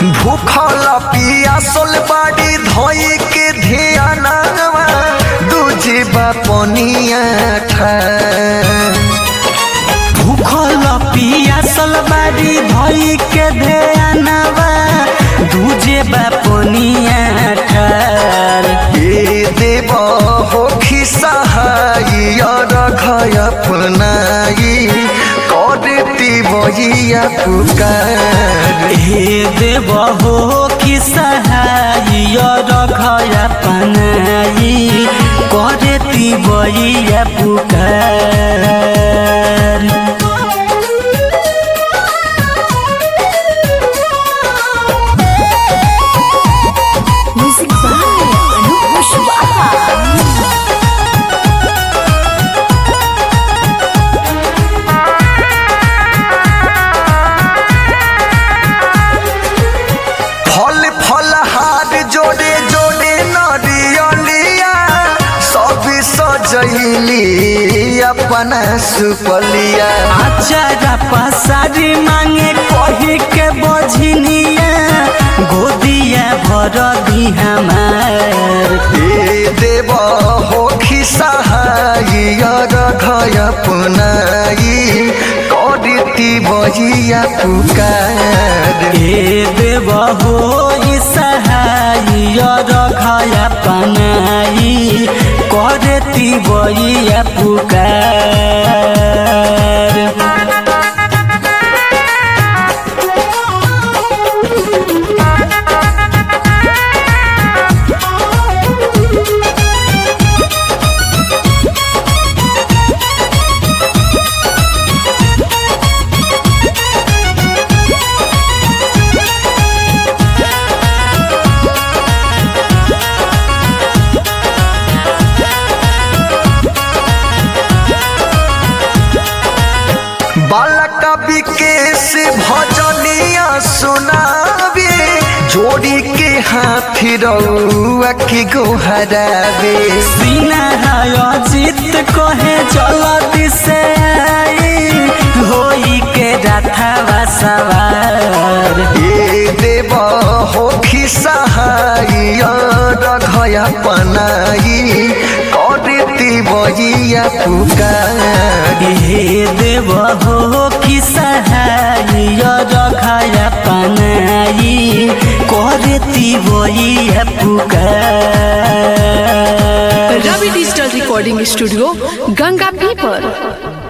भूखल पियासल बाड़ी धोई के ध्यानवा दूजे बपनिया भूखल पियासल बाड़ी धोई के ध्यानवा दूजे बपनिया ये देव हो खिसहाई रघय अपनाई करती बहिया पुकार। हे देव हो कि सहाय रघय अपनाई करती बहिया पुकार। फल फलहार जोड़े जोड़े नरियलिया सब सजैली अपना सुपलिया। आचारा पसारी मांगे कही के बझनिया गोदिया भर दी हमार। हे देव हो खिसहाई रघय अपनाई करती बहिया पुकार। हे देव हो सहाय रघय अपनाई करती बहिया पुकार। बालक विकेश भजनिया सुनावे जोड़ी के हाथ रउआ के गोहरावे। सीना अजित कहे जल्दी से आई होई के रथवा सवार। हे देव हो खिसहाई रघय अपनाई करती बहिया पुकार। हे देव हो कि सहाय रघय अपनाई करती बहिया पुकार। Ravi digital recording studio Ganga पीपर।